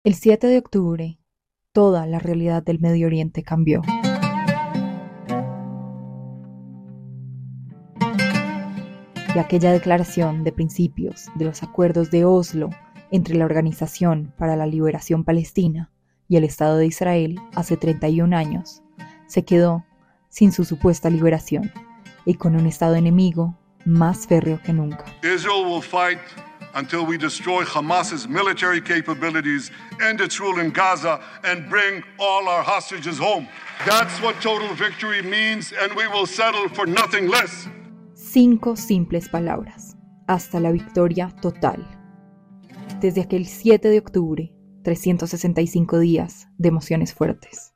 El 7 de octubre, toda la realidad del Medio Oriente cambió. Y aquella declaración de principios de los acuerdos de Oslo entre la Organización para la Liberación Palestina y el Estado de Israel hace 31 años, se quedó sin su supuesta liberación y con un Estado enemigo más férreo que nunca. Israel will fight until we destroy Hamas's military capabilities, end its rule in Gaza, and bring all our hostages home. That's what total victory means, and we will settle for nothing less. 5 simples palabras, hasta la victoria total. Desde aquel 7 de octubre, 365 días de emociones fuertes.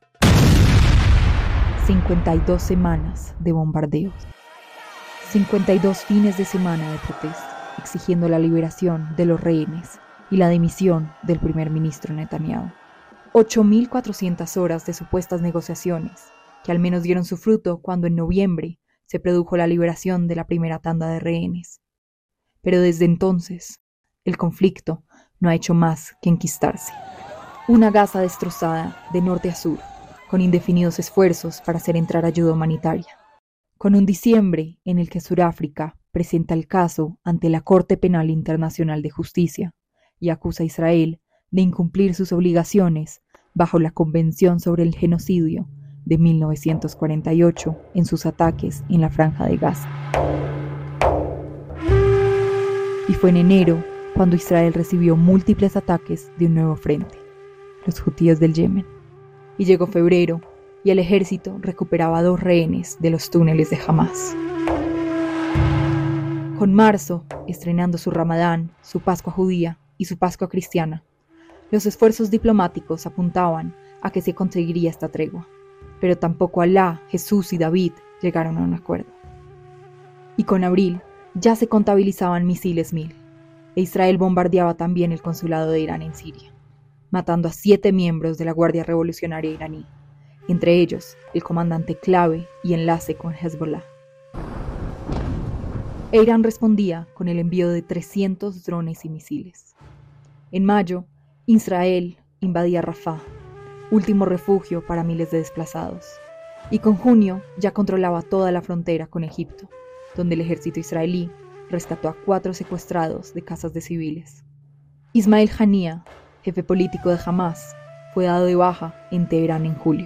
52 semanas de bombardeos. 52 fines de semana de protesta, exigiendo la liberación de los rehenes y la dimisión del primer ministro Netanyahu. 8.400 horas de supuestas negociaciones, que al menos dieron su fruto cuando en noviembre se produjo la liberación de la primera tanda de rehenes. Pero desde entonces, el conflicto no ha hecho más que enquistarse. Una Gaza destrozada de norte a sur, con indefinidos esfuerzos para hacer entrar ayuda humanitaria. Con un diciembre en el que Sudáfrica presenta el caso ante la Corte Penal Internacional de Justicia y acusa a Israel de incumplir sus obligaciones bajo la Convención sobre el Genocidio de 1948 en sus ataques en la Franja de Gaza. Y fue en enero cuando Israel recibió múltiples ataques de un nuevo frente, los hutíes del Yemen. Y llegó febrero y el ejército recuperaba 2 rehenes de los túneles de Hamás. Con marzo, estrenando su Ramadán, su Pascua judía y su Pascua cristiana, los esfuerzos diplomáticos apuntaban a que se conseguiría esta tregua, pero tampoco Alá, Jesús y David llegaron a un acuerdo. Y con abril ya se contabilizaban misiles 1000, e Israel bombardeaba también el consulado de Irán en Siria, matando a 7 miembros de la Guardia Revolucionaria iraní, entre ellos el comandante clave y enlace con Hezbollah. E Irán respondía con el envío de 300 drones y misiles. En mayo, Israel invadía Rafah, último refugio para miles de desplazados, y con junio ya controlaba toda la frontera con Egipto, donde el ejército israelí rescató a 4 secuestrados de casas de civiles. Ismail Haniyeh, jefe político de Hamás, fue dado de baja en Teherán en julio.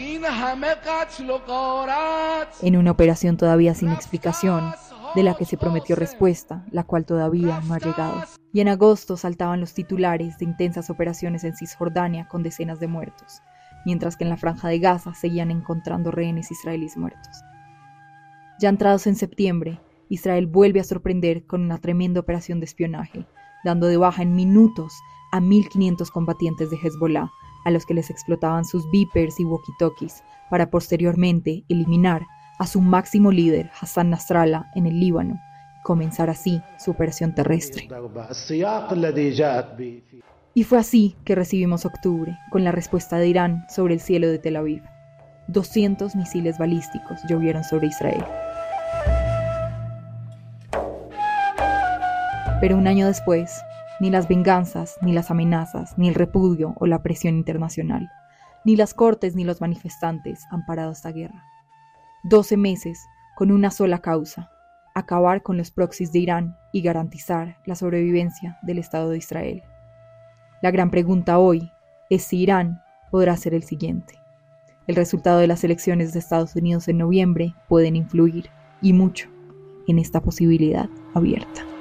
En una operación todavía sin explicación, de la que se prometió respuesta, la cual todavía no ha llegado. Y en agosto saltaban los titulares de intensas operaciones en Cisjordania con decenas de muertos, mientras que en la Franja de Gaza seguían encontrando rehenes israelíes muertos. Ya entrados en septiembre, Israel vuelve a sorprender con una tremenda operación de espionaje, dando de baja en minutos a 1.500 combatientes de Hezbollah, a los que les explotaban sus beepers y walkie-talkies, para posteriormente eliminar a su máximo líder, Hassan Nasrallah, en el Líbano, y comenzar así su operación terrestre. Y fue así que recibimos octubre, con la respuesta de Irán sobre el cielo de Tel Aviv. 200 misiles balísticos llovieron sobre Israel. Pero un año después, ni las venganzas, ni las amenazas, ni el repudio o la presión internacional, ni las cortes ni los manifestantes han parado esta guerra. 12 meses con una sola causa: acabar con los proxies de Irán y garantizar la sobrevivencia del Estado de Israel. La gran pregunta hoy es si Irán podrá ser el siguiente. El resultado de las elecciones de Estados Unidos en noviembre pueden influir, y mucho, en esta posibilidad abierta.